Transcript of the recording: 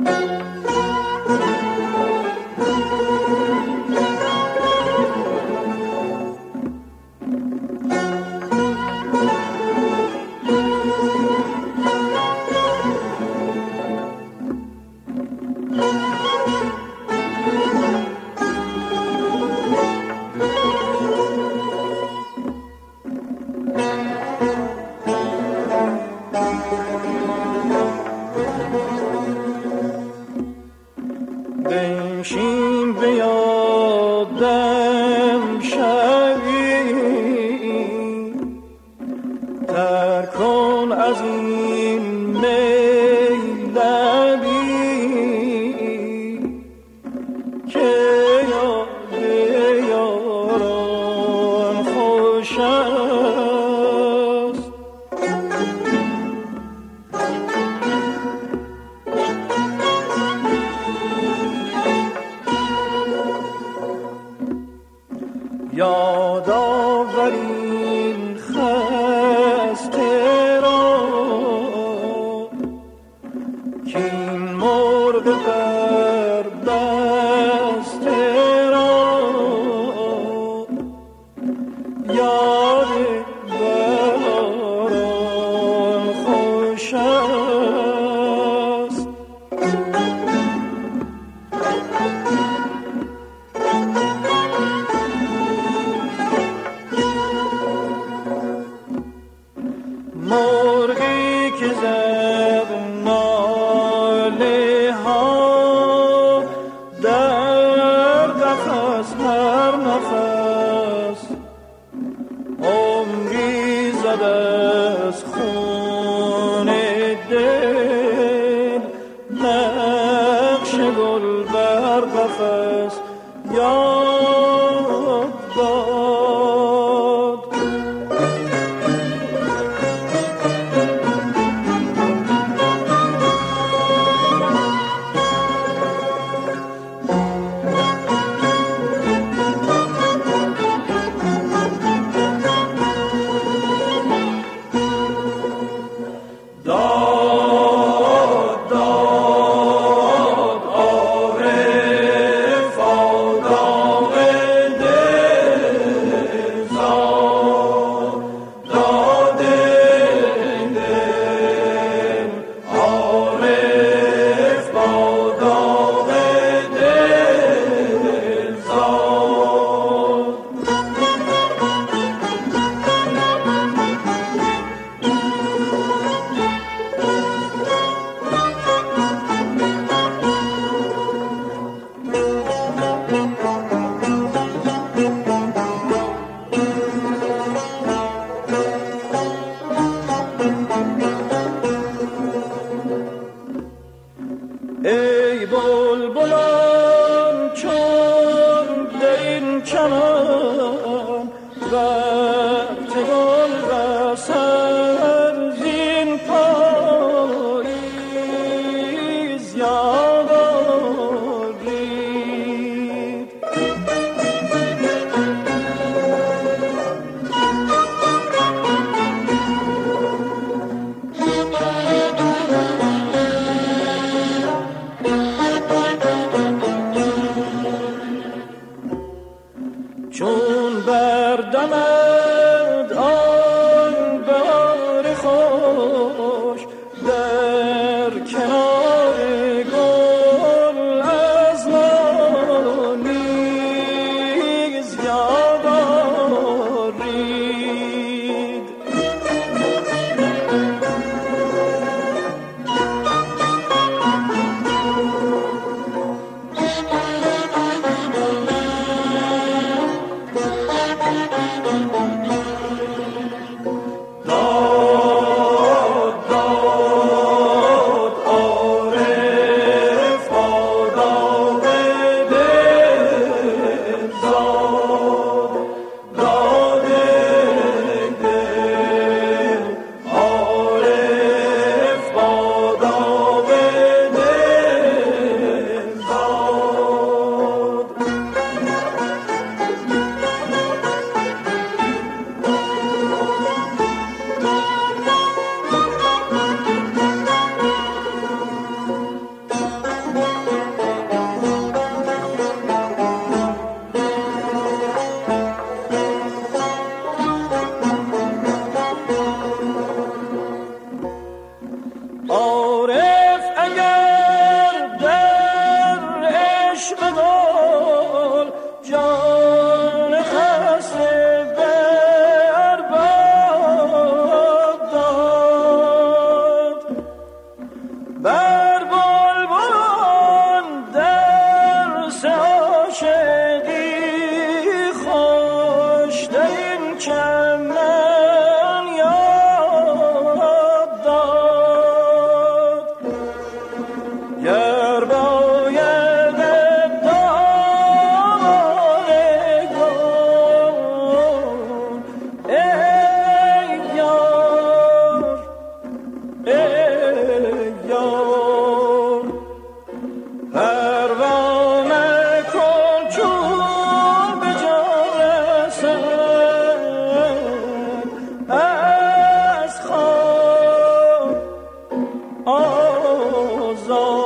بنشین به یادم شوی، تر کن از این میلبی که یاد یاران خوش است. یاد آورین خسته را کین مرغ بربسته را، یاد بهاران خوش است. مرغی که زد ناله ها در قفس هر نفس، عمری زد از خون دل نقش گل بر قفس، یاد باد. ای بلبلان چون در این چمن وقت گل رسد زین پاییز، یاد آرید. چون بردمد آن بهار خوش در کنار گل بر بلبلان درس عاشقی خوش در این چمن یاد داد. گر باید دامان گل ای یار ای یار پروانه کن چون به جان رسد از خواب آزاد.